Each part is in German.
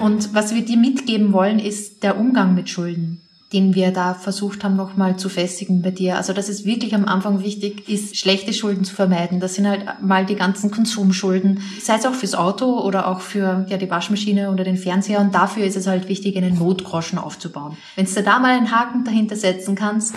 Und was wir dir mitgeben wollen, ist der Umgang mit Schulden, den wir da versucht haben, nochmal zu festigen bei dir. Also dass es wirklich am Anfang wichtig ist, schlechte Schulden zu vermeiden. Das sind halt mal die ganzen Konsumschulden, sei es auch fürs Auto oder auch für die Waschmaschine oder den Fernseher. Und dafür ist es halt wichtig, einen Notgroschen aufzubauen. Wenn du da mal einen Haken dahinter setzen kannst.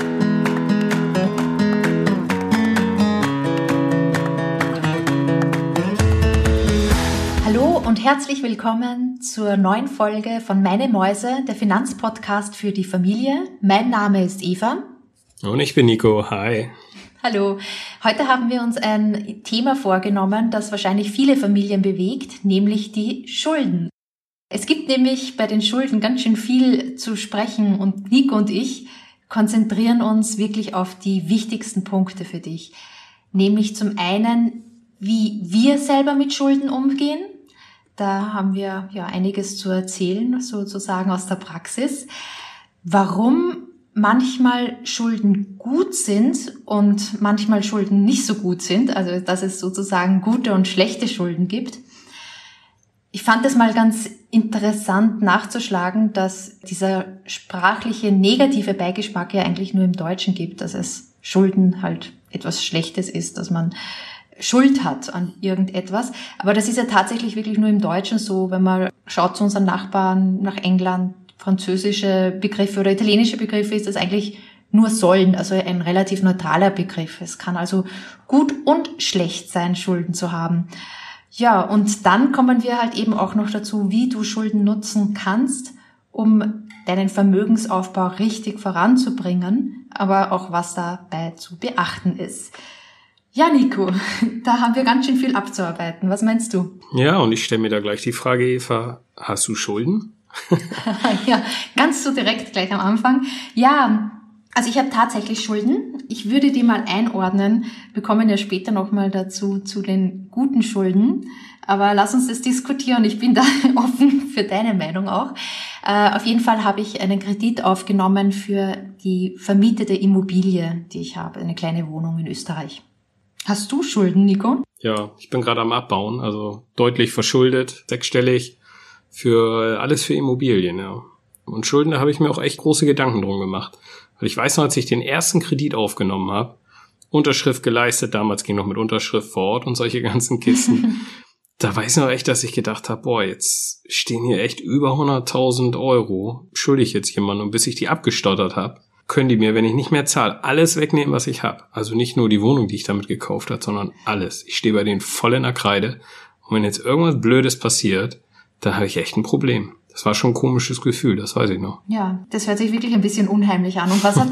Hallo und herzlich willkommen zur neuen Folge von Meine Mäuse, der Finanzpodcast für die Familie. Mein Name ist Eva. Und ich bin Nico. Hi. Hallo. Heute haben wir uns ein Thema vorgenommen, das wahrscheinlich viele Familien bewegt, nämlich die Schulden. Es gibt nämlich bei den Schulden ganz schön viel zu sprechen und Nico und ich konzentrieren uns wirklich auf die wichtigsten Punkte für dich. Nämlich zum einen, wie wir selber mit Schulden umgehen. Da haben wir einiges zu erzählen, sozusagen aus der Praxis. Warum manchmal Schulden gut sind und manchmal Schulden nicht so gut sind, also dass es sozusagen gute und schlechte Schulden gibt. Ich fand es mal ganz interessant nachzuschlagen, dass dieser sprachliche negative Beigeschmack ja eigentlich nur im Deutschen gibt, dass es Schulden halt etwas Schlechtes ist, dass man Schuld hat an irgendetwas. Aber das ist ja tatsächlich wirklich nur im Deutschen so, wenn man schaut zu unseren Nachbarn nach England, französische Begriffe oder italienische Begriffe, ist das eigentlich nur sollen, also ein relativ neutraler Begriff. Es kann also gut und schlecht sein, Schulden zu haben. Ja, und dann kommen wir halt eben auch noch dazu, wie du Schulden nutzen kannst, um deinen Vermögensaufbau richtig voranzubringen, aber auch was dabei zu beachten ist. Ja, Nico, da haben wir ganz schön viel abzuarbeiten. Was meinst du? Ja, und ich stelle mir da gleich die Frage, Eva, hast du Schulden? Ja, ganz so direkt gleich am Anfang. Ja, also ich habe tatsächlich Schulden. Ich würde die mal einordnen. Wir kommen ja später nochmal dazu, zu den guten Schulden. Aber lass uns das diskutieren. Ich bin da offen für deine Meinung auch. Auf jeden Fall habe ich einen Kredit aufgenommen für die vermietete Immobilie, die ich habe, eine kleine Wohnung in Österreich. Hast du Schulden, Nico? Ja, ich bin gerade am Abbauen, also deutlich verschuldet, sechsstellig, für alles für Immobilien, ja. Und Schulden, da habe ich mir auch echt große Gedanken drum gemacht. Weil ich weiß noch, als ich den ersten Kredit aufgenommen habe, Unterschrift geleistet, damals ging noch mit Unterschrift vor Ort und solche ganzen Kisten. Da weiß ich noch echt, dass ich gedacht habe, boah, jetzt stehen hier echt über 100.000 Euro, schulde ich jetzt jemanden. Und bis ich die abgestottert habe, können die mir, wenn ich nicht mehr zahle, alles wegnehmen, was ich habe. Also nicht nur die Wohnung, die ich damit gekauft habe, sondern alles. Ich stehe bei denen voll in der Kreide. Und wenn jetzt irgendwas Blödes passiert, dann habe ich echt ein Problem. Das war schon ein komisches Gefühl, das weiß ich noch. Ja, das hört sich wirklich ein bisschen unheimlich an. Und was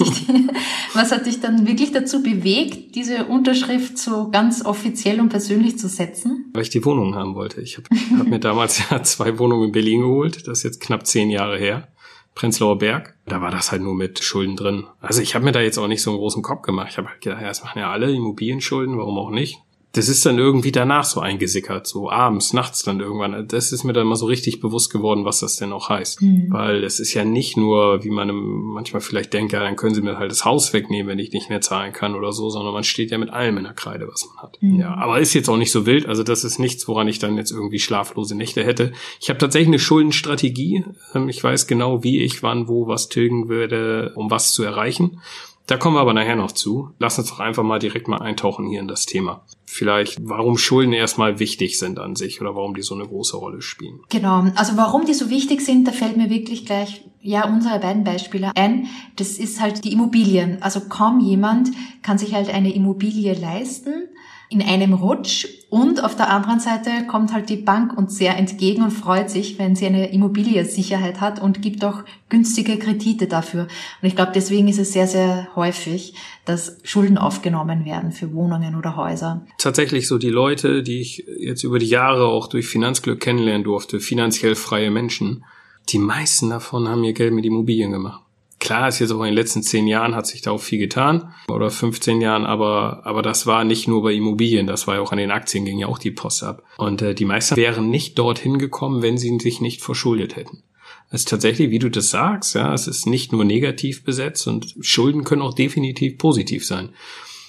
hat dich dann wirklich dazu bewegt, diese Unterschrift so ganz offiziell und persönlich zu setzen? Weil ich die Wohnung haben wollte. Ich hab mir damals ja 2 Wohnungen in Berlin geholt. Das ist jetzt knapp 10 Jahre her. Prenzlauer Berg. Da war das halt nur mit Schulden drin. Also ich habe mir da jetzt auch nicht so einen großen Kopf gemacht. Ich habe halt gedacht, ja, das machen ja alle Immobilienschulden, warum auch nicht? Das ist dann irgendwie danach so eingesickert, so abends, nachts dann irgendwann. Das ist mir dann mal so richtig bewusst geworden, was das denn auch heißt. Weil es ist ja nicht nur, wie man manchmal vielleicht denkt, ja, dann können sie mir halt das Haus wegnehmen, wenn ich nicht mehr zahlen kann oder so, sondern man steht ja mit allem in der Kreide, was man hat. Ja, aber ist jetzt auch nicht so wild. Also das ist nichts, woran ich dann jetzt irgendwie schlaflose Nächte hätte. Ich habe tatsächlich eine Schuldenstrategie. Ich weiß genau, wie ich wann, wo, was tilgen würde, um was zu erreichen. Da kommen wir aber nachher noch zu. Lass uns doch einfach mal direkt mal eintauchen hier in das Thema. Vielleicht, warum Schulden erstmal wichtig sind an sich oder warum die so eine große Rolle spielen. Genau, also warum die so wichtig sind, da fällt mir wirklich gleich unsere beiden Beispiele ein. Das ist halt die Immobilien. Also kaum jemand kann sich halt eine Immobilie leisten in einem Rutsch. Und auf der anderen Seite kommt halt die Bank uns sehr entgegen und freut sich, wenn sie eine Immobiliensicherheit hat und gibt auch günstige Kredite dafür. Und ich glaube, deswegen ist es sehr, sehr häufig, dass Schulden aufgenommen werden für Wohnungen oder Häuser. Tatsächlich so die Leute, die ich jetzt über die Jahre auch durch Finanzglück kennenlernen durfte, finanziell freie Menschen, die meisten davon haben ihr Geld mit Immobilien gemacht. Klar, ist jetzt auch in den letzten 10 Jahren hat sich da auch viel getan, oder 15 Jahren, aber das war nicht nur bei Immobilien, das war ja auch an den Aktien, ging ja auch die Post ab. Und die meisten wären nicht dorthin gekommen, wenn sie sich nicht verschuldet hätten. Es ist tatsächlich, wie du das sagst, ja, es ist nicht nur negativ besetzt und Schulden können auch definitiv positiv sein.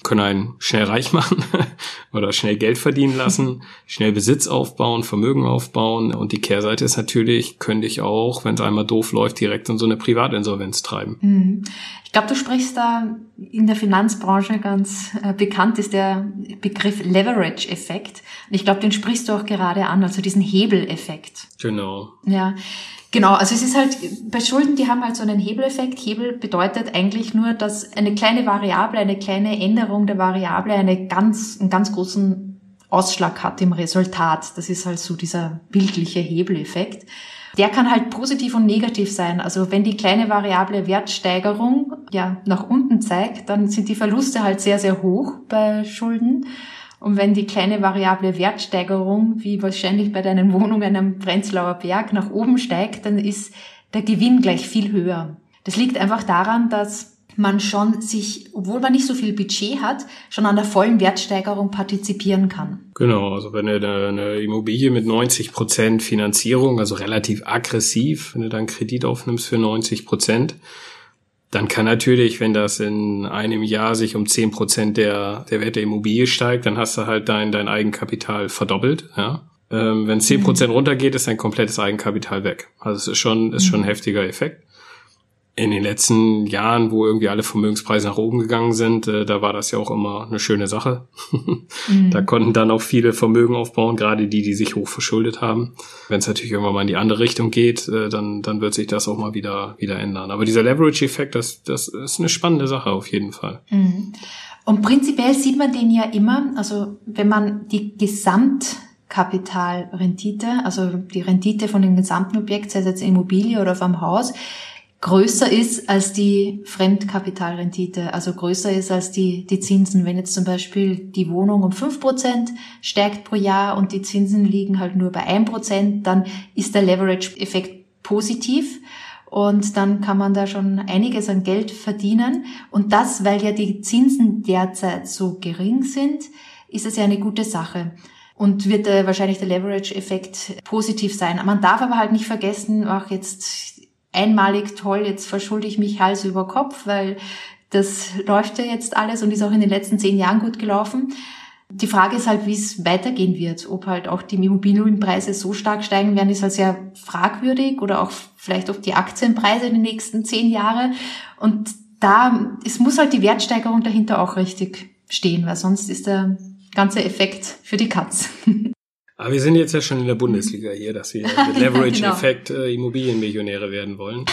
können einen schnell reich machen oder schnell Geld verdienen lassen, schnell Besitz aufbauen, Vermögen aufbauen. Und die Kehrseite ist natürlich, könnte ich auch, wenn es einmal doof läuft, direkt in so eine Privatinsolvenz treiben. Ich glaube, du sprichst da in der Finanzbranche ganz bekannt ist der Begriff Leverage-Effekt. Und ich glaube, den sprichst du auch gerade an, also diesen Hebeleffekt. Genau. Ja. Genau, also es ist halt, bei Schulden, die haben halt so einen Hebeleffekt. Hebel bedeutet eigentlich nur, dass eine kleine Variable, eine kleine Änderung der Variable einen ganz großen Ausschlag hat im Resultat. Das ist halt so dieser bildliche Hebeleffekt. Der kann halt positiv und negativ sein. Also wenn die kleine variable Wertsteigerung nach unten zeigt, dann sind die Verluste halt sehr, sehr hoch bei Schulden. Und wenn die kleine variable Wertsteigerung, wie wahrscheinlich bei deinen Wohnungen am Prenzlauer Berg, nach oben steigt, dann ist der Gewinn gleich viel höher. Das liegt einfach daran, dass man schon sich, obwohl man nicht so viel Budget hat, schon an der vollen Wertsteigerung partizipieren kann. Genau, also wenn du eine Immobilie mit 90% Finanzierung, also relativ aggressiv, wenn du da einen Kredit aufnimmst für 90%, dann kann natürlich, wenn das in einem Jahr sich um 10% der Wert der Immobilie steigt, dann hast du halt dein Eigenkapital verdoppelt. Ja? Wenn 10% runtergeht, ist dein komplettes Eigenkapital weg. Also es ist schon ein heftiger Effekt. In den letzten Jahren, wo irgendwie alle Vermögenspreise nach oben gegangen sind, da war das ja auch immer eine schöne Sache. Da konnten dann auch viele Vermögen aufbauen, gerade die sich hoch verschuldet haben. Wenn es natürlich irgendwann mal in die andere Richtung geht, dann wird sich das auch mal wieder ändern. Aber dieser Leverage-Effekt, das ist eine spannende Sache auf jeden Fall. Und prinzipiell sieht man den ja immer, also wenn man die Gesamtkapitalrendite, also die Rendite von dem gesamten Objekt, sei es jetzt Immobilie oder vom Haus, größer ist als die Fremdkapitalrendite, also größer ist als die Zinsen. Wenn jetzt zum Beispiel die Wohnung um 5% steigt pro Jahr und die Zinsen liegen halt nur bei 1%, dann ist der Leverage-Effekt positiv und dann kann man da schon einiges an Geld verdienen. Und das, weil ja die Zinsen derzeit so gering sind, ist es ja eine gute Sache. Und wird wahrscheinlich der Leverage-Effekt positiv sein. Man darf aber halt nicht vergessen, jetzt einmalig toll, jetzt verschulde ich mich Hals über Kopf, weil das läuft ja jetzt alles und ist auch in den letzten 10 Jahren gut gelaufen. Die Frage ist halt, wie es weitergehen wird. Ob halt auch die Immobilienpreise so stark steigen werden, ist halt sehr fragwürdig oder auch vielleicht auch die Aktienpreise in den nächsten 10 Jahre. Und es muss halt die Wertsteigerung dahinter auch richtig stehen, weil sonst ist der ganze Effekt für die Katz. Aber wir sind jetzt ja schon in der Bundesliga hier, dass wir mit Leverage-Effekt Immobilienmillionäre werden wollen.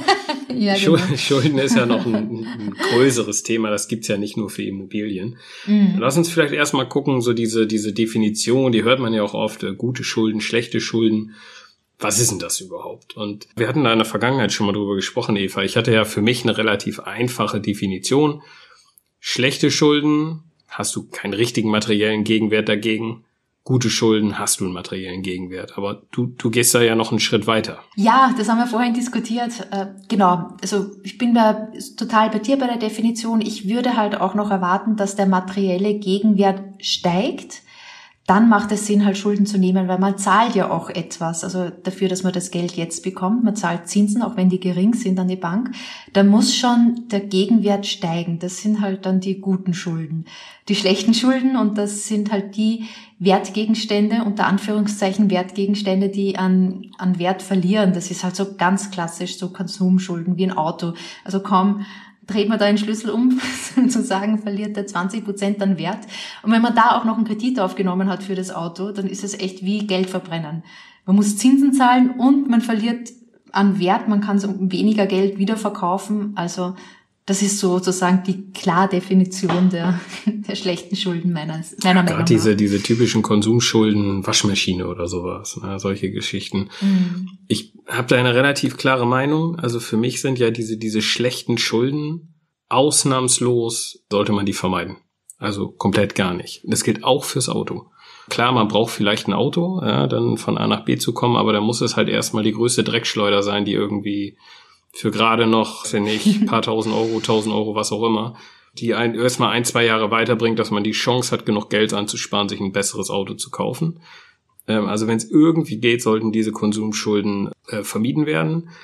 Ja, genau. Schulden ist ja noch ein größeres Thema, das gibt's ja nicht nur für Immobilien. Lass uns vielleicht erstmal gucken, so diese Definition, die hört man ja auch oft, gute Schulden, schlechte Schulden. Was ist denn das überhaupt? Und wir hatten da in der Vergangenheit schon mal drüber gesprochen, Eva. Ich hatte ja für mich eine relativ einfache Definition. Schlechte Schulden, hast du keinen richtigen materiellen Gegenwert dagegen. Gute Schulden, hast du einen materiellen Gegenwert. Aber du gehst da ja noch einen Schritt weiter. Ja, das haben wir vorhin diskutiert. Genau, also ich bin da total bei dir bei der Definition. Ich würde halt auch noch erwarten, dass der materielle Gegenwert steigt. Dann macht es Sinn, halt Schulden zu nehmen, weil man zahlt ja auch etwas, also dafür, dass man das Geld jetzt bekommt. Man zahlt Zinsen, auch wenn die gering sind an die Bank. Da muss schon der Gegenwert steigen. Das sind halt dann die guten Schulden. Die schlechten Schulden, und das sind halt die Wertgegenstände, unter Anführungszeichen Wertgegenstände, die an Wert verlieren. Das ist halt so ganz klassisch, so Konsumschulden wie ein Auto. Also kaum dreht man da den Schlüssel um, sozusagen, verliert der 20% an Wert. Und wenn man da auch noch einen Kredit aufgenommen hat für das Auto, dann ist es echt wie Geld verbrennen. Man muss Zinsen zahlen und man verliert an Wert, man kann es um weniger Geld wieder verkaufen. Also das ist sozusagen die Klardefinition der schlechten Schulden meiner Meinung nach. Gerade diese typischen Konsumschulden, Waschmaschine oder sowas, ne, solche Geschichten. Ich habe da eine relativ klare Meinung. Also für mich sind ja diese schlechten Schulden ausnahmslos, sollte man die vermeiden. Also komplett gar nicht. Das gilt auch fürs Auto. Klar, man braucht vielleicht ein Auto, ja, dann von A nach B zu kommen, aber da muss es halt erstmal die größte Dreckschleuder sein, die irgendwie für gerade noch, wenn nicht, paar 1.000 Euro, was auch immer, die erstmal 1-2 Jahre weiterbringt, dass man die Chance hat, genug Geld anzusparen, sich ein besseres Auto zu kaufen. Also wenn es irgendwie geht, sollten diese Konsumschulden vermieden werden.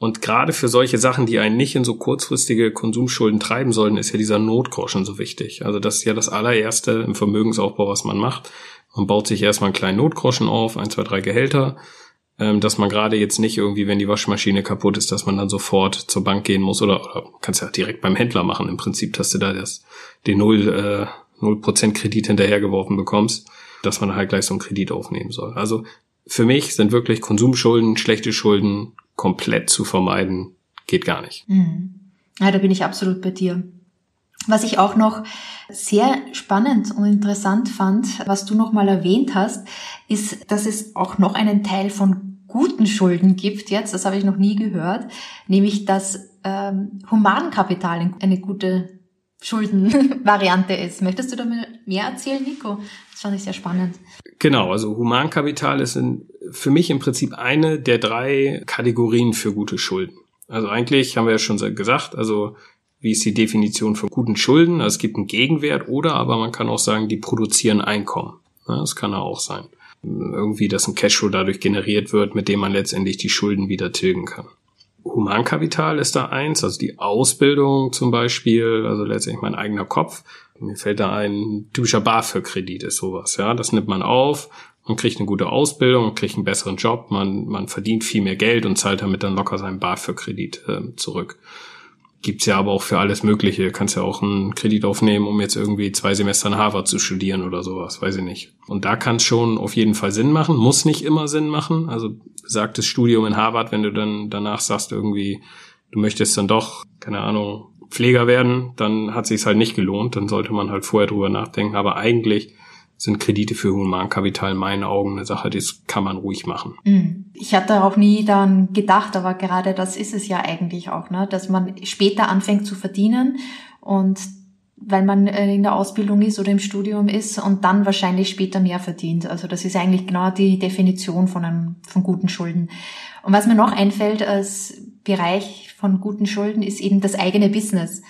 Und gerade für solche Sachen, die einen nicht in so kurzfristige Konsumschulden treiben sollen, ist ja dieser Notgroschen so wichtig. Also das ist ja das allererste im Vermögensaufbau, was man macht. Man baut sich erstmal einen kleinen Notgroschen auf, 1, 2, 3 Gehälter, dass man gerade jetzt nicht irgendwie, wenn die Waschmaschine kaputt ist, dass man dann sofort zur Bank gehen muss oder kannst ja direkt beim Händler machen im Prinzip, dass du da den 0% Kredit hinterhergeworfen bekommst, dass man halt gleich so einen Kredit aufnehmen soll. Also für mich sind wirklich Konsumschulden, schlechte Schulden komplett zu vermeiden, geht gar nicht. Ja, da bin ich absolut bei dir. Was ich auch noch sehr spannend und interessant fand, was du noch mal erwähnt hast, ist, dass es auch noch einen Teil von guten Schulden gibt jetzt, das habe ich noch nie gehört, nämlich dass Humankapital eine gute Schuldenvariante ist. Möchtest du da mehr erzählen, Nico? Das fand ich sehr spannend. Genau, also Humankapital ist für mich im Prinzip eine der 3 Kategorien für gute Schulden. Also eigentlich haben wir ja schon gesagt, also wie ist die Definition von guten Schulden? Also es gibt einen Gegenwert aber man kann auch sagen, die produzieren Einkommen. Ja, das kann auch sein. Irgendwie, dass ein Cashflow dadurch generiert wird, mit dem man letztendlich die Schulden wieder tilgen kann. Humankapital ist da eins, also die Ausbildung zum Beispiel, also letztendlich mein eigener Kopf. Mir fällt da ein typischer BAföG-Kredit ist sowas, ja. Das nimmt man auf, man kriegt eine gute Ausbildung, man kriegt einen besseren Job, man verdient viel mehr Geld und zahlt damit dann locker seinen BAföG-Kredit zurück. Gibt's ja aber auch für alles Mögliche. Du kannst ja auch einen Kredit aufnehmen, um jetzt irgendwie 2 Semester in Harvard zu studieren oder sowas, weiß ich nicht. Und da kann es schon auf jeden Fall Sinn machen, muss nicht immer Sinn machen. Also besagtes Studium in Harvard, wenn du dann danach sagst irgendwie, du möchtest dann doch, keine Ahnung, Pfleger werden, dann hat sich's halt nicht gelohnt. Dann sollte man halt vorher drüber nachdenken. Aber eigentlich sind Kredite für Humankapital in meinen Augen eine Sache, das kann man ruhig machen. Ich hatte auch nie daran gedacht, aber gerade das ist es ja eigentlich auch, ne, dass man später anfängt zu verdienen und weil man in der Ausbildung ist oder im Studium ist und dann wahrscheinlich später mehr verdient. Also das ist eigentlich genau die Definition von guten Schulden. Und was mir noch einfällt als Bereich von guten Schulden ist eben das eigene Business.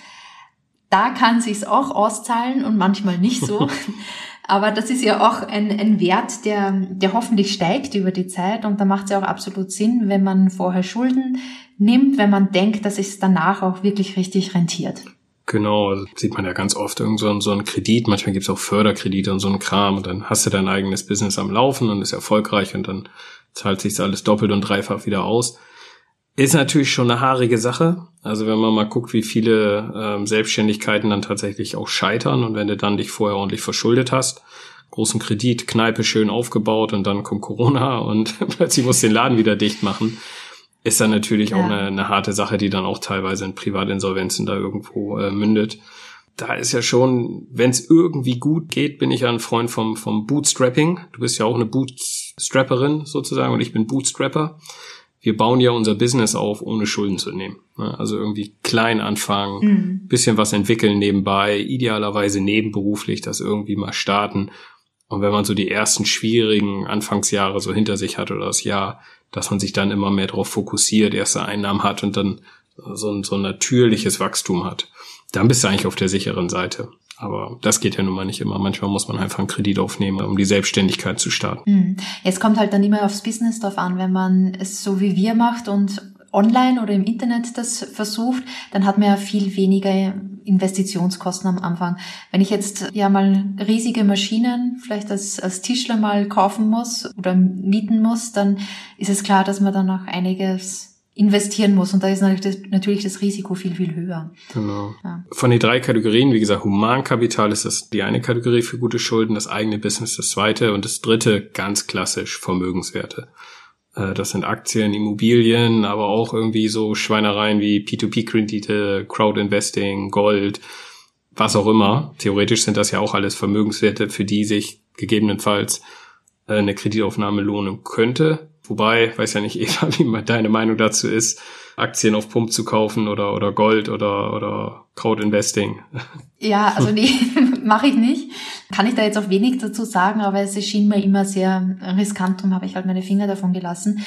Da kann sich's auch auszahlen und manchmal nicht so. Aber das ist ja auch ein Wert, der hoffentlich steigt über die Zeit. Und da macht es ja auch absolut Sinn, wenn man vorher Schulden nimmt, wenn man denkt, dass es danach auch wirklich richtig rentiert. Genau, also sieht man ja ganz oft irgend so einen Kredit. Manchmal gibt's auch Förderkredite und so einen Kram. Und dann hast du dein eigenes Business am Laufen und ist erfolgreich und dann zahlt sich alles doppelt und dreifach wieder aus. Ist natürlich schon eine haarige Sache. Also wenn man mal guckt, wie viele Selbstständigkeiten dann tatsächlich auch scheitern und wenn du dann dich vorher ordentlich verschuldet hast, großen Kredit, Kneipe schön aufgebaut und dann kommt Corona und plötzlich musst du den Laden wieder dicht machen, ist dann natürlich auch eine harte Sache, die dann auch teilweise in Privatinsolvenzen da irgendwo mündet. Da ist ja schon, wenn es irgendwie gut geht, bin ich ja ein Freund vom Bootstrapping. Du bist ja auch eine Bootstrapperin sozusagen und ich bin Bootstrapper. Wir bauen ja unser Business auf, ohne Schulden zu nehmen. Also irgendwie klein anfangen, bisschen was entwickeln nebenbei, idealerweise nebenberuflich das irgendwie mal starten. Und wenn man so die ersten schwierigen Anfangsjahre so hinter sich hat oder das Jahr, dass man sich dann immer mehr darauf fokussiert, erste Einnahmen hat und dann so ein natürliches Wachstum hat. Dann bist du eigentlich auf der sicheren Seite. Aber das geht ja nun mal nicht immer. Manchmal muss man einfach einen Kredit aufnehmen, um die Selbstständigkeit zu starten. Es kommt halt dann immer aufs Business drauf an. Wenn man es so wie wir macht und online oder im Internet das versucht, dann hat man ja viel weniger Investitionskosten am Anfang. Wenn ich jetzt ja mal riesige Maschinen vielleicht als Tischler mal kaufen muss oder mieten muss, dann ist es klar, dass man dann auch einiges investieren muss. Und da ist natürlich das Risiko viel, viel höher. Genau. Ja. Von den 3 Kategorien, wie gesagt, Humankapital ist das die eine Kategorie für gute Schulden, das eigene Business das zweite und das dritte ganz klassisch Vermögenswerte. Das sind Aktien, Immobilien, aber auch irgendwie so Schweinereien wie P2P-Kredite, Crowdinvesting, Gold, was auch immer. Theoretisch sind das ja auch alles Vermögenswerte, für die sich gegebenenfalls eine Kreditaufnahme lohnen könnte. Wobei, weiß ja nicht, Eva, wie deine Meinung dazu ist, Aktien auf Pump zu kaufen oder Gold oder Crowdinvesting. Ja, also nee, mache ich nicht. Kann ich da jetzt auch wenig dazu sagen, aber es erschien mir immer sehr riskant, darum habe ich halt meine Finger davon gelassen.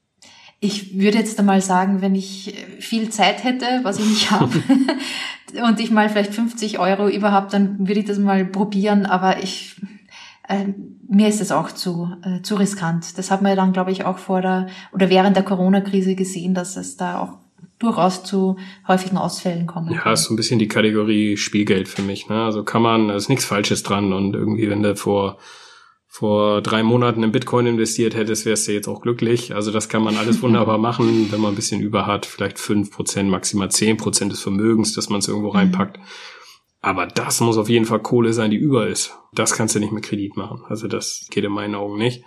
Ich würde jetzt einmal sagen, wenn ich viel Zeit hätte, was ich nicht habe, und ich mal vielleicht 50 € überhaupt, dann würde ich das mal probieren, aber Mir ist es auch zu riskant. Das hat man ja dann, glaube ich, auch während der Corona-Krise gesehen, dass es da auch durchaus zu häufigen Ausfällen kommen kann. Ja, ist so ein bisschen die Kategorie Spielgeld für mich, ne? Also da ist nichts Falsches dran und irgendwie, wenn du vor 3 Monaten in Bitcoin investiert hättest, wärst du jetzt auch glücklich. Also das kann man alles wunderbar machen, wenn man ein bisschen über hat, vielleicht 5%, maximal 10% des Vermögens, dass man es irgendwo reinpackt. Aber das muss auf jeden Fall Kohle sein, die über ist. Das kannst du nicht mit Kredit machen. Also das geht in meinen Augen nicht.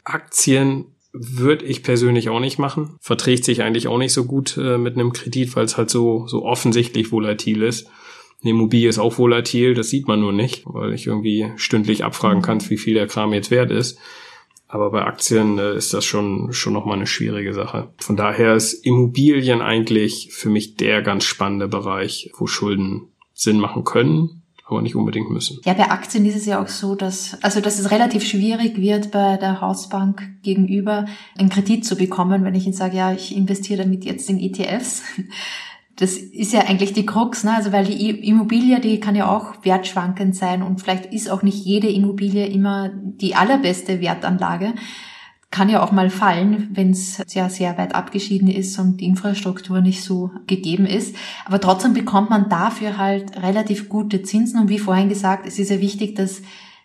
Aktien würde ich persönlich auch nicht machen. Verträgt sich eigentlich auch nicht so gut mit einem Kredit, weil es halt so offensichtlich volatil ist. Eine Immobilie ist auch volatil, das sieht man nur nicht, weil ich irgendwie stündlich abfragen kann, wie viel der Kram jetzt wert ist. Aber bei Aktien ist das schon nochmal eine schwierige Sache. Von daher ist Immobilien eigentlich für mich der ganz spannende Bereich, wo Schulden Sinn machen können, aber nicht unbedingt müssen. Ja, bei Aktien ist es ja auch so, dass es relativ schwierig wird, bei der Hausbank gegenüber einen Kredit zu bekommen, wenn ich Ihnen sage, ja, ich investiere damit jetzt in ETFs. Das ist ja eigentlich die Krux, ne? Also weil die Immobilie, die kann ja auch wertschwankend sein und vielleicht ist auch nicht jede Immobilie immer die allerbeste Wertanlage. Kann ja auch mal fallen, wenn es sehr, sehr weit abgeschieden ist und die Infrastruktur nicht so gegeben ist. Aber trotzdem bekommt man dafür halt relativ gute Zinsen. Und wie vorhin gesagt, es ist ja wichtig, dass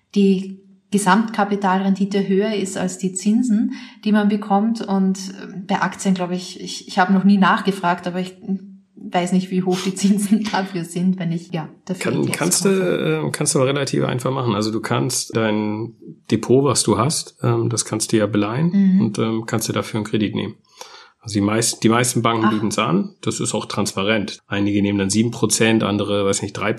die Gesamtkapitalrendite höher ist als die Zinsen, die man bekommt. Und bei Aktien, glaube ich habe noch nie nachgefragt, aber ich weiß nicht, wie hoch die Zinsen dafür sind, wenn ich dafür kannst du aber relativ einfach machen. Also du kannst dein Depot, was du hast, das kannst du ja beleihen und kannst du dafür einen Kredit nehmen. Also die meisten Banken bieten es an. Das ist auch transparent. Einige nehmen dann 7%, andere,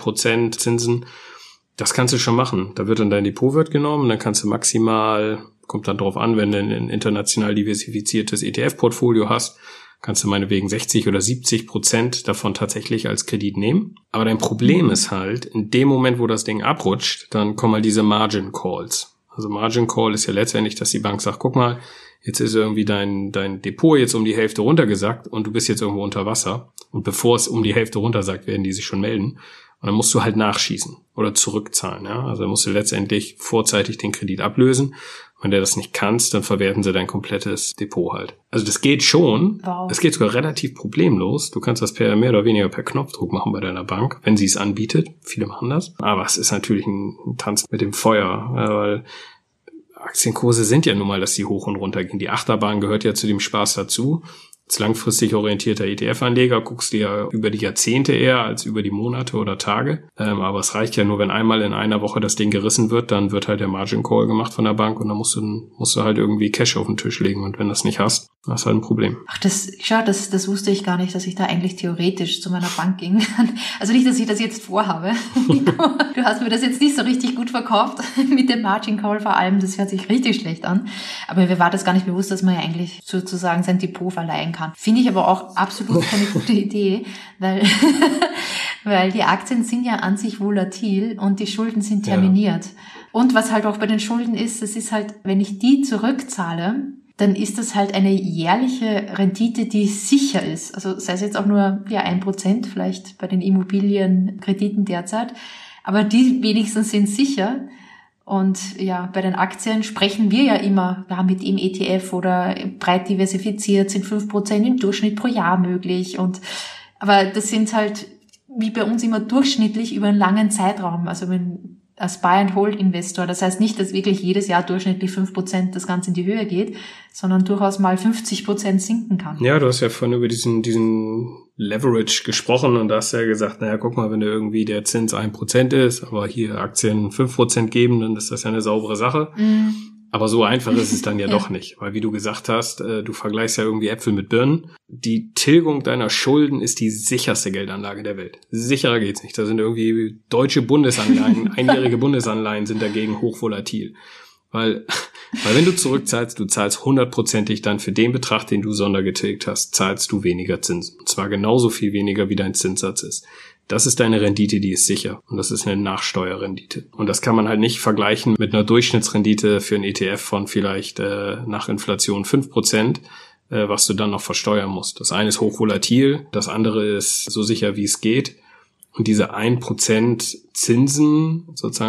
3% Zinsen. Das kannst du schon machen. Da wird dann dein Depot genommen, dann kannst du maximal, kommt dann drauf an, wenn du ein international diversifiziertes ETF-Portfolio hast, kannst du meinetwegen 60 oder 70% davon tatsächlich als Kredit nehmen. Aber dein Problem ist halt, in dem Moment, wo das Ding abrutscht, dann kommen halt diese Margin Calls. Also Margin Call ist ja letztendlich, dass die Bank sagt, guck mal, jetzt ist irgendwie dein Depot jetzt um die Hälfte runtergesackt und du bist jetzt irgendwo unter Wasser. Und bevor es um die Hälfte runtersackt, werden die sich schon melden. Und dann musst du halt nachschießen oder zurückzahlen. Ja? Also dann musst du letztendlich vorzeitig den Kredit ablösen. Wenn du das nicht kannst, dann verwerten sie dein komplettes Depot halt. Also das geht schon. Wow. Das geht sogar relativ problemlos. Du kannst das mehr oder weniger per Knopfdruck machen bei deiner Bank, wenn sie es anbietet. Viele machen das. Aber es ist natürlich ein Tanz mit dem Feuer, weil Aktienkurse sind ja nun mal, dass sie hoch und runter gehen. Die Achterbahn gehört ja zu dem Spaß dazu. Als langfristig orientierter ETF-Anleger guckst du ja über die Jahrzehnte eher als über die Monate oder Tage. Aber es reicht ja nur, wenn einmal in einer Woche das Ding gerissen wird, dann wird halt der Margin Call gemacht von der Bank und dann musst du halt irgendwie Cash auf den Tisch legen. Und wenn du das nicht hast, hast du halt ein Problem. Ach, das wusste ich gar nicht, dass ich da eigentlich theoretisch zu meiner Bank ging. Also nicht, dass ich das jetzt vorhabe. Du hast mir das jetzt nicht so richtig gut verkauft mit dem Margin Call vor allem. Das hört sich richtig schlecht an. Aber mir war das gar nicht bewusst, dass man ja eigentlich sozusagen sein Depot verleihen kann. Finde ich aber auch absolut keine gute Idee, weil die Aktien sind ja an sich volatil und die Schulden sind terminiert. Ja. Und was halt auch bei den Schulden ist, das ist halt, wenn ich die zurückzahle, dann ist das halt eine jährliche Rendite, die sicher ist. Also sei es jetzt auch nur 1% vielleicht bei den Immobilienkrediten derzeit, aber die wenigstens sind sicher. Und ja, bei den Aktien sprechen wir ja immer, mit dem ETF oder breit diversifiziert sind 5% im Durchschnitt pro Jahr möglich. Aber das sind halt wie bei uns immer durchschnittlich über einen langen Zeitraum. Also als Buy-and-Hold-Investor. Das heißt nicht, dass wirklich jedes Jahr durchschnittlich 5% das Ganze in die Höhe geht, sondern durchaus mal 50% sinken kann. Ja, du hast ja vorhin über diesen Leverage gesprochen und da hast ja gesagt, guck mal, wenn irgendwie der Zins 1% ist, aber hier Aktien 5% geben, dann ist das ja eine saubere Sache. Mhm. Aber so einfach ist es dann ja doch nicht, weil wie du gesagt hast, du vergleichst ja irgendwie Äpfel mit Birnen. Die Tilgung deiner Schulden ist die sicherste Geldanlage der Welt. Sicherer geht's nicht. Da sind irgendwie deutsche Bundesanleihen, einjährige Bundesanleihen sind dagegen hochvolatil. Weil wenn du zurückzahlst, du zahlst 100%ig dann für den Betrag, den du sondergetilgt hast, zahlst du weniger Zinsen. Und zwar genauso viel weniger, wie dein Zinssatz ist. Das ist deine Rendite, die ist sicher. Und das ist eine Nachsteuerrendite. Und das kann man halt nicht vergleichen mit einer Durchschnittsrendite für einen ETF von vielleicht nach Inflation 5%, was du dann noch versteuern musst. Das eine ist hochvolatil, das andere ist so sicher, wie es geht. Und diese 1% Zinsen sozusagen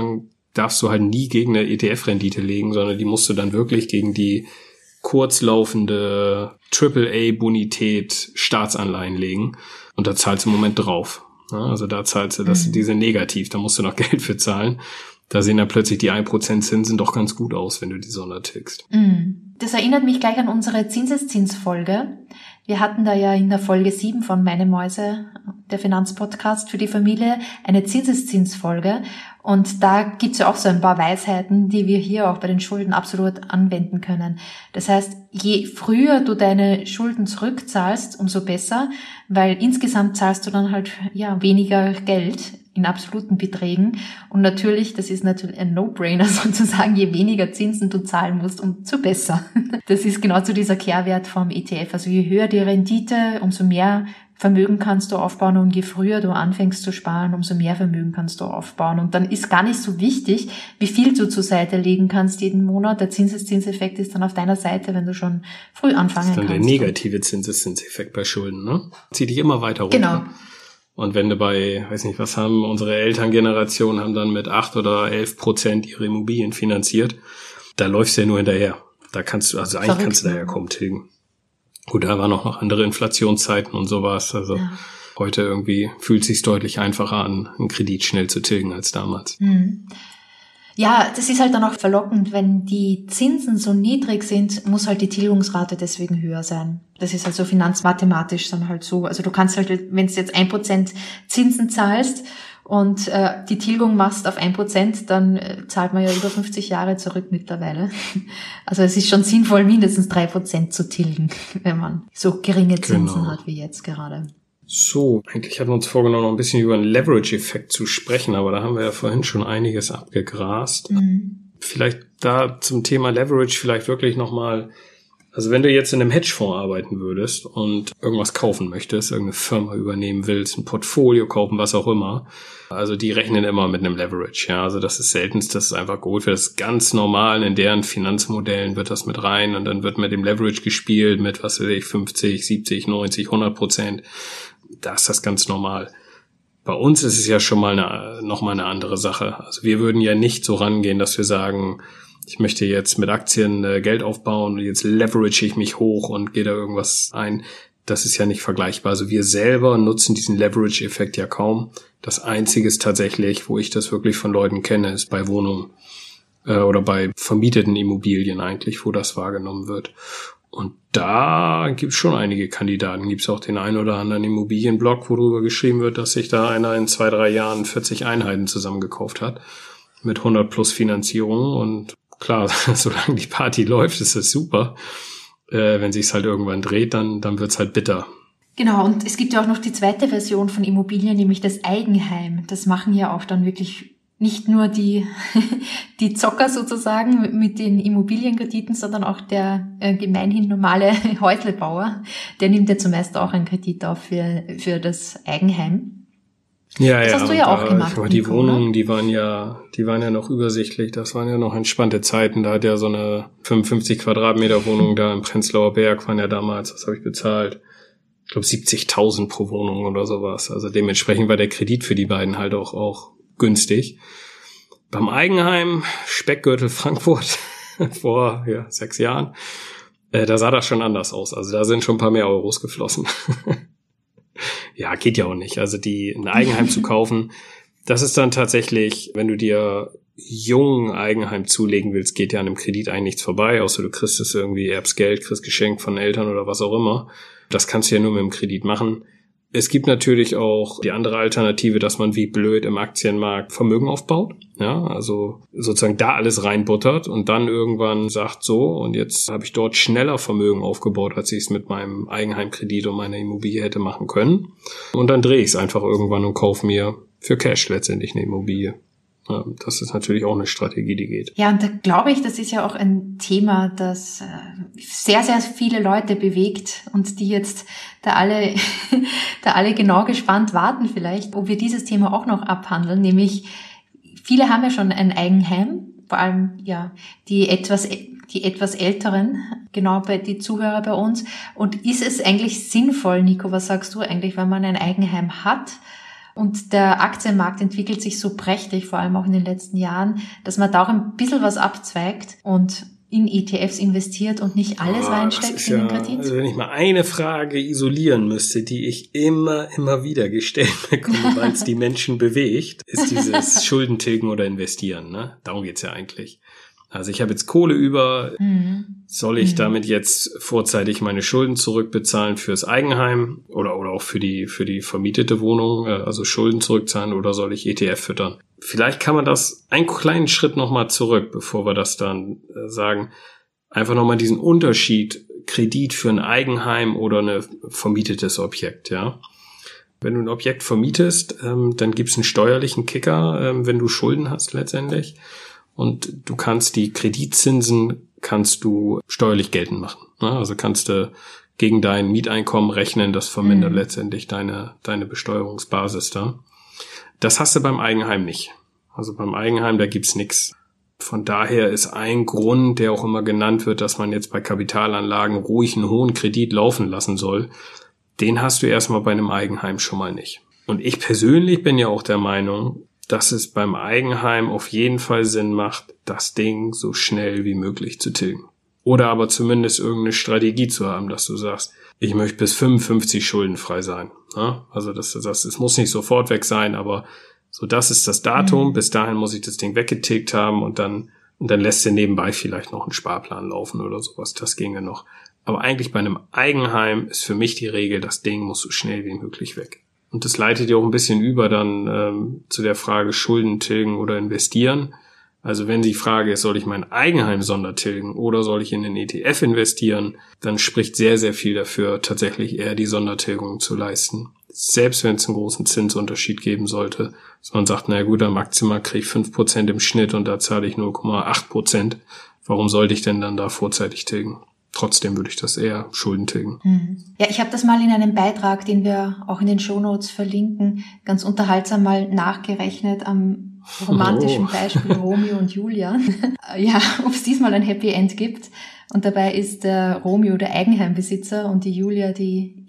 darfst du halt nie gegen eine ETF-Rendite legen, sondern die musst du dann wirklich gegen die kurzlaufende AAA-Bonität Staatsanleihen legen. Und da zahlst du im Moment drauf. Ja, also da zahlst du diese negativ, da musst du noch Geld für zahlen. Da sehen dann plötzlich die 1% Zinsen doch ganz gut aus, wenn du die Sonne tickst. Das erinnert mich gleich an unsere Zinseszinsfolge. Wir hatten da ja in der Folge 7 von Meine Mäuse, der Finanzpodcast für die Familie, eine Zinseszinsfolge. Und da gibt's ja auch so ein paar Weisheiten, die wir hier auch bei den Schulden absolut anwenden können. Das heißt, je früher du deine Schulden zurückzahlst, umso besser, weil insgesamt zahlst du dann halt weniger Geld in absoluten Beträgen. Und natürlich, das ist natürlich ein No-Brainer sozusagen, je weniger Zinsen du zahlen musst, umso besser. Das ist genau zu dieser Kehrwert vom ETF. Also je höher die Rendite, umso mehr Vermögen kannst du aufbauen, und je früher du anfängst zu sparen, umso mehr Vermögen kannst du aufbauen. Und dann ist gar nicht so wichtig, wie viel du zur Seite legen kannst jeden Monat. Der Zinseszinseffekt ist dann auf deiner Seite, wenn du schon früh anfangen kannst. Das ist dann der negative Zinseszinseffekt bei Schulden, ne? Zieht dich immer weiter runter. Genau. Und wenn du bei, weiß nicht, was haben unsere Elterngeneration, haben dann mit 8 oder 11% ihre Immobilien finanziert, da läufst du ja nur hinterher. Da kannst du, also eigentlich kannst du da ja kaum tilgen. Gut, da waren noch andere Inflationszeiten und sowas. Also heute irgendwie fühlt es sich deutlich einfacher an, einen Kredit schnell zu tilgen als damals. Ja, das ist halt dann auch verlockend, wenn die Zinsen so niedrig sind, muss halt die Tilgungsrate deswegen höher sein. Das ist halt so finanzmathematisch dann halt so. Also du kannst halt, wenn du jetzt 1% Zinsen zahlst und die Tilgung machst auf 1%, dann zahlt man ja über 50 Jahre zurück mittlerweile. Also es ist schon sinnvoll, mindestens 3% zu tilgen, wenn man so geringe Zinsen hat wie jetzt gerade. So, eigentlich hatten wir uns vorgenommen, noch ein bisschen über einen Leverage-Effekt zu sprechen, aber da haben wir ja vorhin schon einiges abgegrast. Vielleicht da zum Thema Leverage vielleicht wirklich nochmal, also wenn du jetzt in einem Hedgefonds arbeiten würdest und irgendwas kaufen möchtest, irgendeine Firma übernehmen willst, ein Portfolio kaufen, was auch immer, also die rechnen immer mit einem Leverage, ja, also das ist seltenst, das ist einfach gut, das ist ganz normal, in deren Finanzmodellen wird das mit rein und dann wird mit dem Leverage gespielt, mit, was weiß ich, 50, 70, 90, 100%. Da ist das ganz normal. Bei uns ist es ja schon mal nochmal eine andere Sache. Also wir würden ja nicht so rangehen, dass wir sagen, ich möchte jetzt mit Aktien Geld aufbauen und jetzt leverage ich mich hoch und gehe da irgendwas ein. Das ist ja nicht vergleichbar. Also wir selber nutzen diesen Leverage-Effekt ja kaum. Das Einzige ist tatsächlich, wo ich das wirklich von Leuten kenne, ist bei Wohnungen oder bei vermieteten Immobilien eigentlich, wo das wahrgenommen wird. Und da gibt's schon einige Kandidaten. Gibt's auch den einen oder anderen Immobilienblog, worüber geschrieben wird, dass sich da einer in 2-3 Jahren 40 Einheiten zusammengekauft hat. Mit 100 plus Finanzierung. Und klar, solange die Party läuft, ist das super. Wenn sich's halt irgendwann dreht, dann wird's halt bitter. Genau, und es gibt ja auch noch die zweite Version von Immobilien, nämlich das Eigenheim. Das machen ja auch dann wirklich nicht nur die Zocker sozusagen mit den Immobilienkrediten, sondern auch der gemeinhin normale Häuslebauer, der nimmt ja zumeist auch einen Kredit auf für das Eigenheim. Ja, das hast du ja auch gemacht. Aber die Wohnungen, die waren ja noch übersichtlich. Das waren ja noch entspannte Zeiten. Da hat ja so eine 55 Quadratmeter Wohnung da im Prenzlauer Berg waren ja damals, was habe ich bezahlt? Ich glaube 70.000 pro Wohnung oder sowas. Also dementsprechend war der Kredit für die beiden halt auch günstig. Beim Eigenheim, Speckgürtel Frankfurt, vor 6 Jahren, da sah das schon anders aus. Also da sind schon ein paar mehr Euros geflossen. Ja, geht ja auch nicht. Also ein Eigenheim zu kaufen, das ist dann tatsächlich, wenn du dir jungen Eigenheim zulegen willst, geht ja an einem Kredit eigentlich nichts vorbei, außer du kriegst es irgendwie, erbst Geld, kriegst Geschenk von Eltern oder was auch immer. Das kannst du ja nur mit dem Kredit machen. Es gibt natürlich auch die andere Alternative, dass man wie blöd im Aktienmarkt Vermögen aufbaut. Ja, also sozusagen da alles reinbuttert und dann irgendwann sagt so, und jetzt habe ich dort schneller Vermögen aufgebaut, als ich es mit meinem Eigenheimkredit und meiner Immobilie hätte machen können. Und dann drehe ich es einfach irgendwann und kaufe mir für Cash letztendlich eine Immobilie. Ja, das ist natürlich auch eine Strategie, die geht. Ja, und da glaube ich, das ist ja auch ein Thema, das sehr, sehr viele Leute bewegt und die jetzt da alle genau gespannt warten vielleicht, ob wir dieses Thema auch noch abhandeln, nämlich viele haben ja schon ein Eigenheim, vor allem ja die etwas Älteren, genau bei die Zuhörer bei uns. Und ist es eigentlich sinnvoll, Nico, was sagst du eigentlich, wenn man ein Eigenheim hat Und der Aktienmarkt entwickelt sich so prächtig, vor allem auch in den letzten Jahren, dass man da auch ein bisschen was abzweigt und in ETFs investiert und nicht alles reinsteckt in den Kredit. Also wenn ich mal eine Frage isolieren müsste, die ich immer wieder gestellt bekomme, weil es die Menschen bewegt, ist dieses Schuldentilgen oder Investieren. Ne? Darum geht's ja eigentlich. Also ich habe jetzt Kohle über, soll ich damit jetzt vorzeitig meine Schulden zurückbezahlen fürs Eigenheim oder auch für die vermietete Wohnung, also Schulden zurückzahlen, oder soll ich ETF füttern? Vielleicht kann man das einen kleinen Schritt nochmal zurück, bevor wir das dann sagen, einfach nochmal diesen Unterschied Kredit für ein Eigenheim oder ein vermietetes Objekt, ja. Wenn du ein Objekt vermietest, dann gibt's einen steuerlichen Kicker, wenn du Schulden hast letztendlich. Und du kannst die Kreditzinsen steuerlich geltend machen. Ne? Also kannst du gegen dein Mieteinkommen rechnen, das vermindert letztendlich deine Besteuerungsbasis da. Das hast du beim Eigenheim nicht. Also beim Eigenheim, da gibt's nichts. Von daher ist ein Grund, der auch immer genannt wird, dass man jetzt bei Kapitalanlagen ruhig einen hohen Kredit laufen lassen soll. Den hast du erstmal bei einem Eigenheim schon mal nicht. Und ich persönlich bin ja auch der Meinung, dass es beim Eigenheim auf jeden Fall Sinn macht, das Ding so schnell wie möglich zu tilgen. Oder aber zumindest irgendeine Strategie zu haben, dass du sagst, ich möchte bis 55 schuldenfrei sein. Ja? Also es muss nicht sofort weg sein, aber so, das ist das Datum, bis dahin muss ich das Ding weggetilgt haben und dann lässt du nebenbei vielleicht noch einen Sparplan laufen oder sowas, das ginge noch. Aber eigentlich bei einem Eigenheim ist für mich die Regel, das Ding muss so schnell wie möglich weg. Und das leitet ja auch ein bisschen über dann zu der Frage Schulden tilgen oder investieren. Also wenn die Frage ist, soll ich mein Eigenheim sondertilgen oder soll ich in den ETF investieren, dann spricht sehr, sehr viel dafür, tatsächlich eher die Sondertilgung zu leisten. Selbst wenn es einen großen Zinsunterschied geben sollte, dass man sagt, na gut, am Aktienmarkt kriege ich 5% im Schnitt und da zahle ich 0,8%. Warum sollte ich denn dann da vorzeitig tilgen? Trotzdem würde ich das eher Schulden tilgen. Ja, ich habe das mal in einem Beitrag, den wir auch in den Shownotes verlinken, ganz unterhaltsam mal nachgerechnet am romantischen Beispiel Romeo und Julia. Ja, ob es diesmal ein Happy End gibt. Und dabei ist der Romeo der Eigenheimbesitzer und die Julia die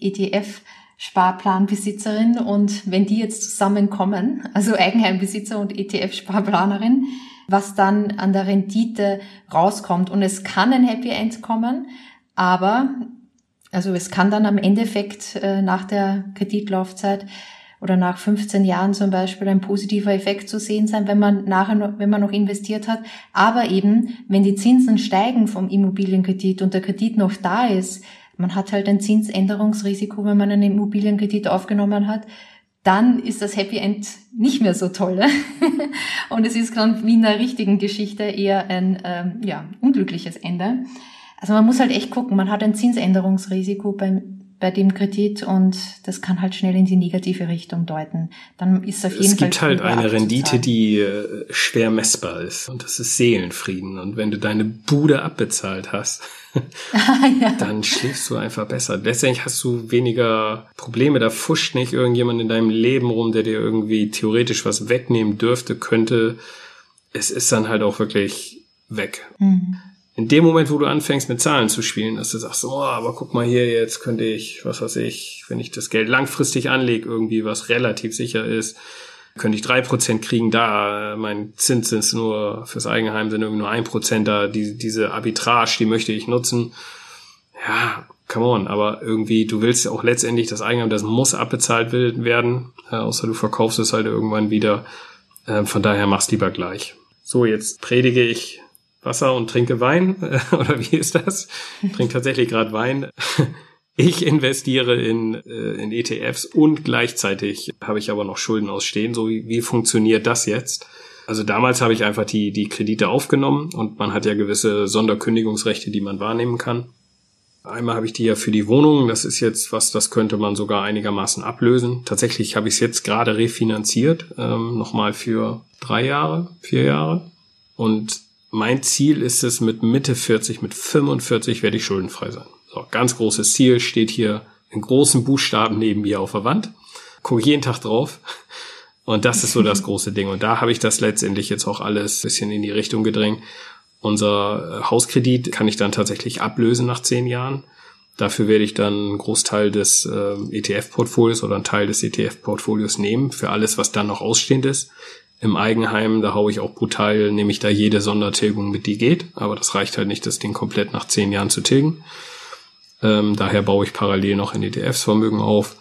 ETF-Sparplanbesitzerin. Und wenn die jetzt zusammenkommen, also Eigenheimbesitzer und ETF-Sparplanerin, was dann an der Rendite rauskommt. Und es kann ein Happy End kommen, aber also es kann dann am Endeffekt nach der Kreditlaufzeit oder nach 15 Jahren zum Beispiel ein positiver Effekt zu sehen sein, wenn man noch investiert hat. Aber eben, wenn die Zinsen steigen vom Immobilienkredit und der Kredit noch da ist, man hat halt ein Zinsänderungsrisiko, wenn man einen Immobilienkredit aufgenommen hat, dann ist das Happy End nicht mehr so toll. Und es ist dann wie in der richtigen Geschichte eher ein unglückliches Ende. Also man muss halt echt gucken, man hat ein Zinsänderungsrisiko bei dem Kredit und das kann halt schnell in die negative Richtung deuten. Dann ist auf jeden Fall. Es gibt halt eine Rendite, die schwer messbar ist und das ist Seelenfrieden. Und wenn du deine Bude abbezahlt hast, dann schläfst du einfach besser. Letztendlich hast du weniger Probleme, da fuscht nicht irgendjemand in deinem Leben rum, der dir irgendwie theoretisch was wegnehmen dürfte, könnte. Es ist dann halt auch wirklich weg. In dem Moment, wo du anfängst mit Zahlen zu spielen, dass du sagst, oh, aber guck mal hier, jetzt könnte ich, was weiß ich, wenn ich das Geld langfristig anlege, irgendwie was relativ sicher ist, könnte ich 3% kriegen, da mein Zins ist nur fürs Eigenheim sind irgendwie nur 1% da, diese Arbitrage, die möchte ich nutzen. Ja, come on, aber irgendwie, du willst auch letztendlich das Eigenheim, das muss abbezahlt werden, außer du verkaufst es halt irgendwann wieder. Von daher mach's lieber gleich. So, jetzt predige ich Wasser und trinke Wein, oder wie ist das? Ich trinke tatsächlich gerade Wein. Ich investiere in ETFs und gleichzeitig habe ich aber noch Schulden ausstehen. So, wie funktioniert das jetzt? Also damals habe ich einfach die Kredite aufgenommen und man hat ja gewisse Sonderkündigungsrechte, die man wahrnehmen kann. Einmal habe ich die ja für die Wohnung, das ist jetzt was, das könnte man sogar einigermaßen ablösen. Tatsächlich habe ich es jetzt gerade refinanziert, nochmal für 3 Jahre, 4 Jahre. Und mein Ziel ist es, mit Mitte 40, mit 45 werde ich schuldenfrei sein. So, ganz großes Ziel, steht hier in großen Buchstaben neben mir auf der Wand. Gucke jeden Tag drauf. Und das ist so das große Ding. Und da habe ich das letztendlich jetzt auch alles ein bisschen in die Richtung gedrängt. Unser Hauskredit kann ich dann tatsächlich ablösen nach 10 Jahren. Dafür werde ich dann einen Großteil des ETF-Portfolios oder einen Teil des ETF-Portfolios nehmen, für alles, was dann noch ausstehend ist. Im Eigenheim, da haue ich auch brutal, nehme ich da jede Sondertilgung mit, die geht. Aber das reicht halt nicht, das Ding komplett nach 10 Jahren zu tilgen. Daher baue ich parallel noch in ETFs Vermögen auf.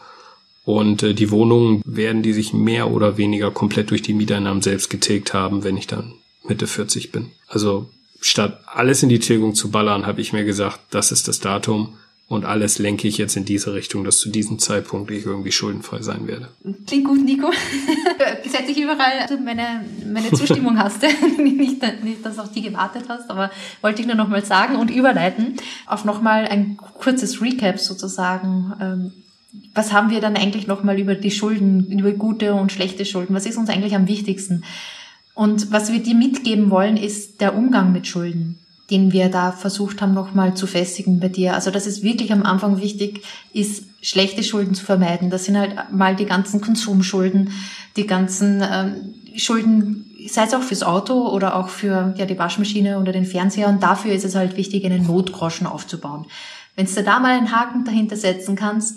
Und die Wohnungen werden die sich mehr oder weniger komplett durch die Mieteinnahmen selbst getilgt haben, wenn ich dann Mitte 40 bin. Also statt alles in die Tilgung zu ballern, habe ich mir gesagt, das ist das Datum. Und alles lenke ich jetzt in diese Richtung, dass zu diesem Zeitpunkt ich irgendwie schuldenfrei sein werde. Klingt gut, Nico. Setz dich überall, du meine Zustimmung hast. nicht, dass auf die gewartet hast, aber wollte ich nur nochmal sagen und überleiten auf nochmal ein kurzes Recap sozusagen. Was haben wir dann eigentlich nochmal über die Schulden, über gute und schlechte Schulden? Was ist uns eigentlich am wichtigsten? Und was wir dir mitgeben wollen, ist der Umgang mit Schulden, den wir da versucht haben, nochmal zu festigen bei dir. Also, dass es wirklich am Anfang wichtig ist, schlechte Schulden zu vermeiden. Das sind halt mal die ganzen Konsumschulden, die ganzen Schulden, sei es auch fürs Auto oder auch für die Waschmaschine oder den Fernseher. Und dafür ist es halt wichtig, einen Notgroschen aufzubauen. Wenn du da mal einen Haken dahinter setzen kannst,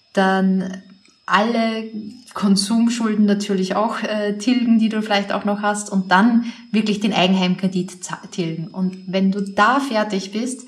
dann alle Konsumschulden natürlich auch tilgen, die du vielleicht auch noch hast, und dann wirklich den Eigenheimkredit tilgen. Und wenn du da fertig bist,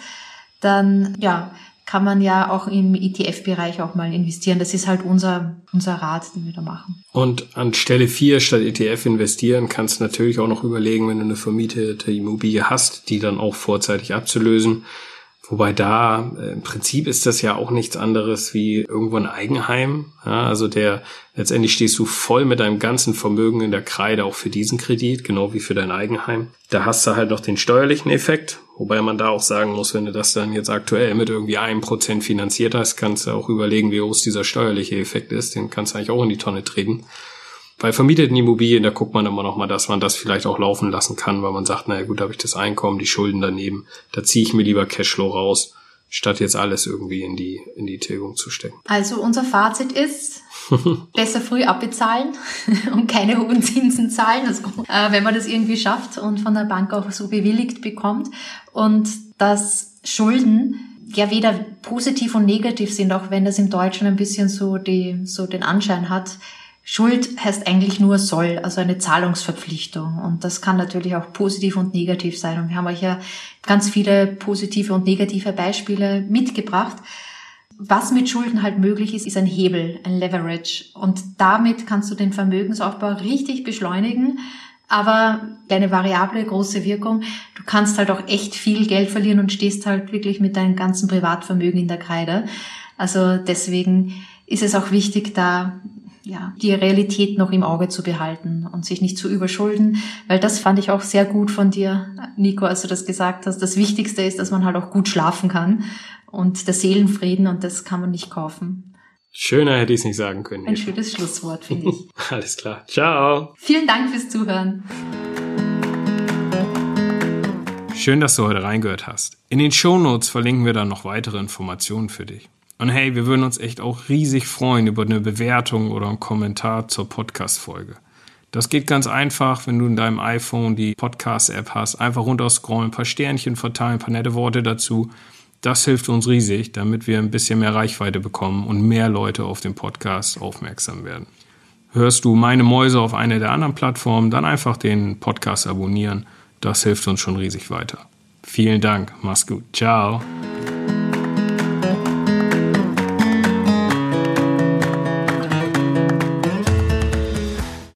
dann kann man ja auch im ETF-Bereich auch mal investieren. Das ist halt unser Rat, den wir da machen. Und an Stelle 4 statt ETF investieren kannst du natürlich auch noch überlegen, wenn du eine vermietete Immobilie hast, die dann auch vorzeitig abzulösen. Wobei da, im Prinzip ist das ja auch nichts anderes wie irgendwo ein Eigenheim. Ja, also letztendlich stehst du voll mit deinem ganzen Vermögen in der Kreide auch für diesen Kredit, genau wie für dein Eigenheim. Da hast du halt noch den steuerlichen Effekt. Wobei man da auch sagen muss, wenn du das dann jetzt aktuell mit irgendwie 1% finanziert hast, kannst du auch überlegen, wie groß dieser steuerliche Effekt ist. Den kannst du eigentlich auch in die Tonne treten. Bei vermieteten Immobilien, da guckt man immer noch mal, dass man das vielleicht auch laufen lassen kann, weil man sagt, naja gut, da habe ich das Einkommen, die Schulden daneben, da ziehe ich mir lieber Cashflow raus, statt jetzt alles irgendwie in die Tilgung zu stecken. Also unser Fazit ist, besser früh abbezahlen und keine hohen Zinsen zahlen, also, wenn man das irgendwie schafft und von der Bank auch so bewilligt bekommt. Und dass Schulden ja weder positiv und negativ sind, auch wenn das im Deutschen ein bisschen so den Anschein hat. Schuld heißt eigentlich nur soll, also eine Zahlungsverpflichtung. Und das kann natürlich auch positiv und negativ sein. Und wir haben euch ja ganz viele positive und negative Beispiele mitgebracht. Was mit Schulden halt möglich ist ein Hebel, ein Leverage. Und damit kannst du den Vermögensaufbau richtig beschleunigen. Aber eine variable, große Wirkung. Du kannst halt auch echt viel Geld verlieren und stehst halt wirklich mit deinem ganzen Privatvermögen in der Kreide. Also deswegen ist es auch wichtig, da die Realität noch im Auge zu behalten und sich nicht zu überschulden, weil das fand ich auch sehr gut von dir, Nico, als du das gesagt hast. Das Wichtigste ist, dass man halt auch gut schlafen kann und der Seelenfrieden, und das kann man nicht kaufen. Schöner hätte ich es nicht sagen können. Ein schönes Schlusswort, finde ich. Alles klar. Ciao. Vielen Dank fürs Zuhören. Schön, dass du heute reingehört hast. In den Shownotes verlinken wir dann noch weitere Informationen für dich. Und hey, wir würden uns echt auch riesig freuen über eine Bewertung oder einen Kommentar zur Podcast-Folge. Das geht ganz einfach, wenn du in deinem iPhone die Podcast-App hast. Einfach runterscrollen, ein paar Sternchen verteilen, ein paar nette Worte dazu. Das hilft uns riesig, damit wir ein bisschen mehr Reichweite bekommen und mehr Leute auf den Podcast aufmerksam werden. Hörst du Meine Mäuse auf einer der anderen Plattformen, dann einfach den Podcast abonnieren. Das hilft uns schon riesig weiter. Vielen Dank, mach's gut, ciao.